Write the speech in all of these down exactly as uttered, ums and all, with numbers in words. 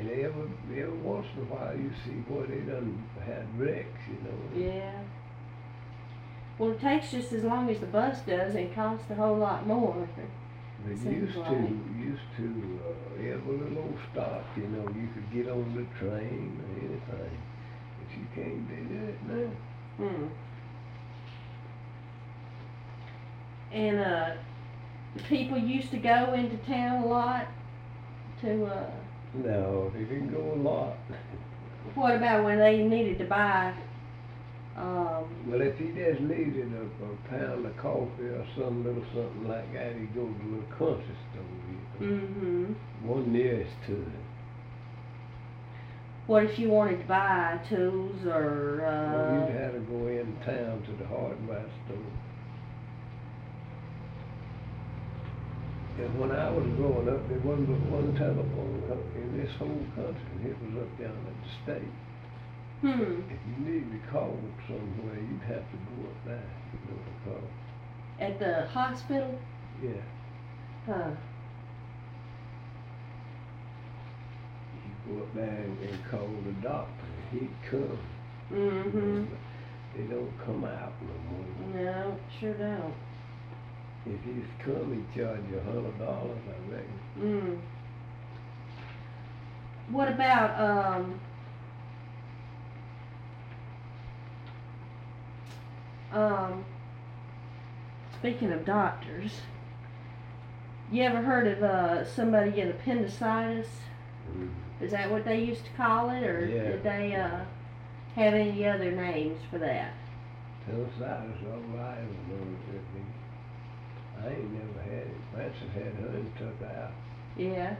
And every, every once in a while you see where they done had wrecks, you know. Yeah. Well, it takes just as long as the bus does and costs a whole lot more. They Seems used like. to, used to, uh, every little old stop, you know, you could get on the train or anything. But you can't do that now. Hmm. And, uh, people used to go into town a lot to, uh... No, they didn't go a lot. What about when they needed to buy, um... Well, if he just needed a, a pound of coffee or some little something like that, he'd go to a little country store, you know. Mm-hmm. One nearest to it. What if you wanted to buy tools or, uh... Well, you'd have to go in town to the hardware store. And when I was growing up, there wasn't but one telephone company in this whole country, and it was up down at the state. Hmm. If you needed to call somewhere, you'd have to go up there, you know, to call. At the hospital? Yeah. Huh. You go up there and, and call the doctor, and he'd come. Mm-hmm. They don't come out no more. No, sure don't. If he's come, he'd charge you a hundred dollars, I reckon. Mm. What about, um... Um... Speaking of doctors, you ever heard of, uh, somebody get appendicitis? Mm. Is that what they used to call it, or Yeah. did they, uh, have any other names for that? Appendicitis, all right, I don't know if it be. I ain't never had it. Francis had hers took out. Yeah.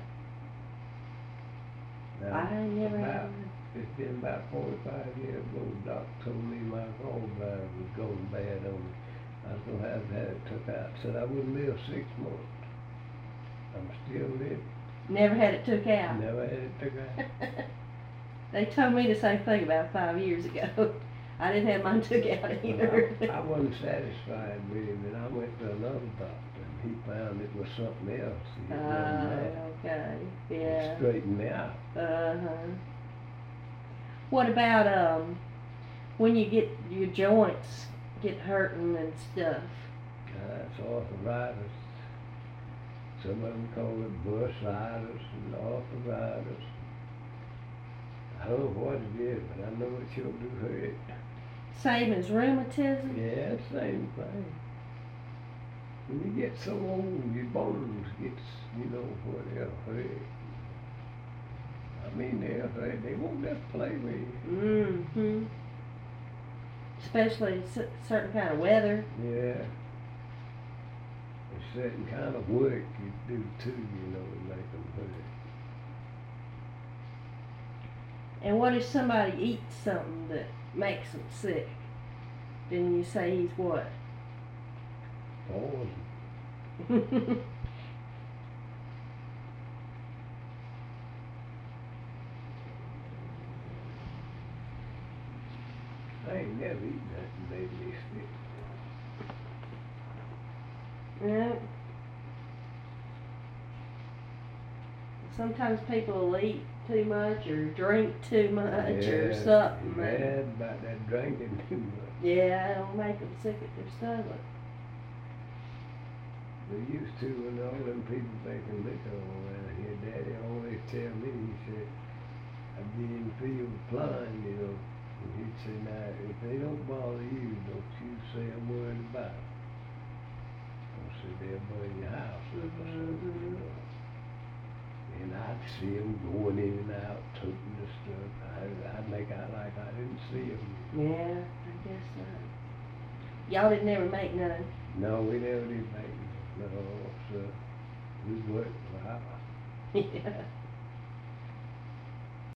Now, I ain't never about, had one. It's been about forty-five years ago, the doc told me my gallbladder was going bad on me. I was gonna have to have it took out. Said I wouldn't live six months. I'm still living. Never had it took out. Never had it took out. They told me the same thing about five years ago. I didn't have mine took out either. Well, I, I wasn't satisfied with him, and I went to another doctor, and he found it was something else. It Oh, wasn't that. okay, It yeah. straightened me out. Uh-huh. What about, um, when you get your joints get hurting and stuff? Uh, that's arthritis. Some of them call it bursitis and arthritis. I don't know what it is, but I know it sure do hurt. Same as rheumatism? Yeah, same thing. When you get so old, your bones gets, you know, where they'll hurt. I mean, they'll hurt. They won't just play with you. Mm-hmm. Especially c certain kind of weather. Yeah. A certain kind of work you do too, you know, to make them hurt. And what if somebody eats something that makes them sick? Then you say he's what? Poison. I ain't never eaten that and made me sick. Yeah. Sometimes people will eat too much or drink too much Yeah, or something. bad about that drinking too much. Yeah, it'll make them sick at their stomach. They used to when all them people making liquor around here. Daddy always tell me, he said, I'd be in the field flying, you know. And he'd say, now, if they don't bother you, don't you say a word about it. Don't say they'll burn your house up or something, you know. And I'd see them going in and out, toting the stuff. I, I'd make out like I didn't see them. Yeah, I guess so. Y'all didn't ever make none? No, we never did make them. No, so we worked for hours. Yeah.